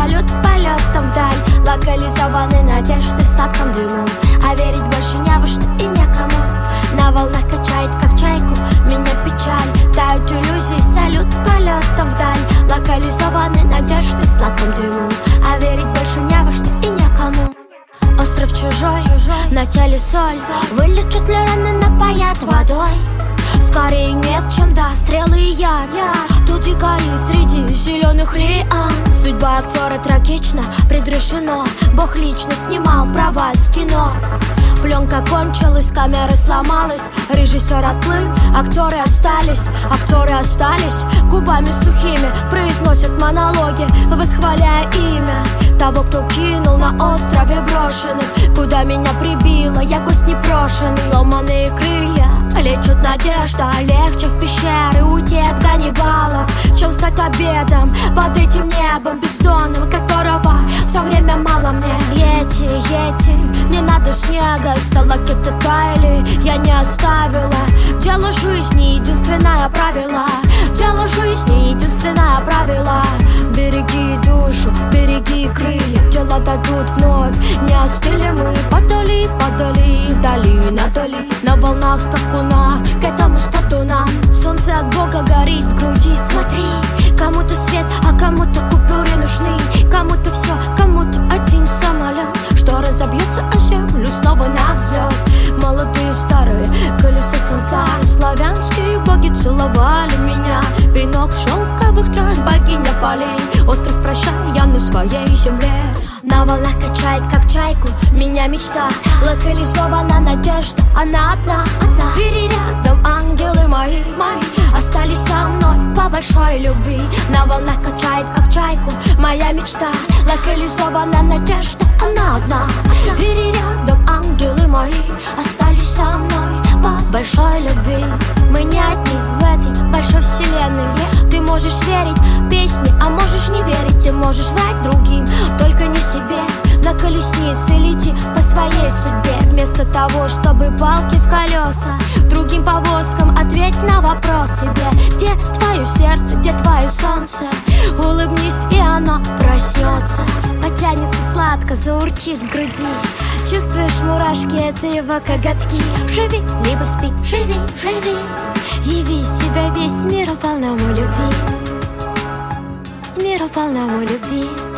салют полетом вдаль, локализованы надежды в сладком дыму, а верить больше не во что и некому. На волнах качает, как чайку, меня печаль. Тают иллюзии, салют полетом вдаль, локализованы надежды в сладком дыму, а верить больше не во что и некому. Остров чужой, на теле соль, вылечат ли раны, напоят водой? Скорее нет, чем да, стрелы и яд. Тут дикари среди зеленых лиан. Судьба актера трагична, предрешено. Бог лично снимал права с кино. Пленка кончилась, камера сломалась, режиссер отплыл, актеры остались губами сухими, произносят монологи, восхваляя имя того, кто кинул на острове брошенных, куда меня прибило, я гость непрошенный. Сломанные крылья лечат надежда, легче в пещеры уйти от ганнибалов, чем стать обедом под этим небом бездонным, которого все время мало мне. Йети, не надо снега, сталакиты таяли, я не оставила. Дело жизни, единственное правило. Дело жизни, единственное правило. Береги душу, береги крылья, дела дадут вновь. Не остыли мы, падали вдали, надали. На волнах скакуна, к этому стату нам. Солнце от Бога горит в груди, смотри. Кому-то свет, а кому-то купюры нужны. Кому-то все, кому-то один самолет, что разобьется о землю снова на взлет. Молодые старые колеса сансары, славянские боги целовали меня. Венок шелковых трав, богиня полей. Остров прощай, я на своей земле. На волнах качает, как чайку, меня мечта. Локализована надежда, она одна. И рядом ангелы мои остались со мной по большой любви. На волнах качает, как чайку, моя мечта. Локализована надежда, она одна. И рядом ангелы мои остались со мной по большой любви. Мы не одни в этой большой вселенной. Ты можешь верить песне, а можешь не верить. Ты можешь врать другим, только не себе. На колеснице лети по своей судьбе, вместо того, чтобы палки в колеса. Другим повозкам ответь на вопрос себе: где твое сердце, где твое солнце? Улыбнись, и оно проснется. Потянется сладко, заурчит в груди. Чувствуешь мурашки, это его коготки. Живи, либо спи, живи. Яви себя, весь мир полному любви. Миру полному любви.